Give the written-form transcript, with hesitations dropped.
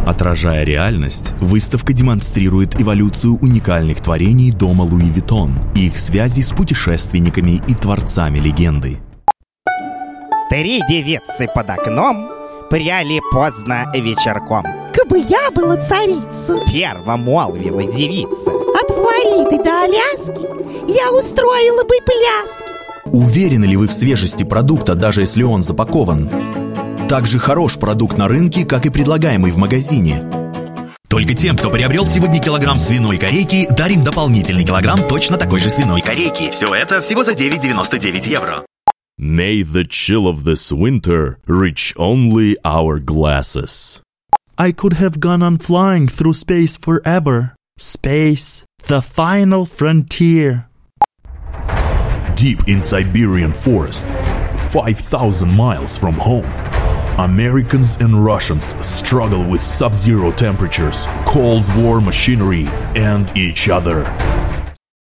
Отражая реальность, выставка демонстрирует эволюцию уникальных творений дома Луи Виттон и их связи с путешественниками и творцами легенды. 3 девицы под окном пряли поздно вечерком. Кабы я была царица, Перво молвила девица. от Флориды до Аляски я устроила бы пляски. Уверены ли вы в свежести продукта, даже если он запакован? Также хорош продукт на рынке, как и предлагаемый в магазине. Только тем, кто приобрел сегодня килограмм свиной корейки, дарим дополнительный килограмм точно такой же свиной корейки. Все это всего за 9,99 евро. May the chill of this winter reach only our glasses. I could have gone on flying through space forever. Space, the final frontier. Deep in Siberian forest, 5,000 miles from home, Americans and Russians struggle with sub-zero temperatures, Cold War machinery, and each other.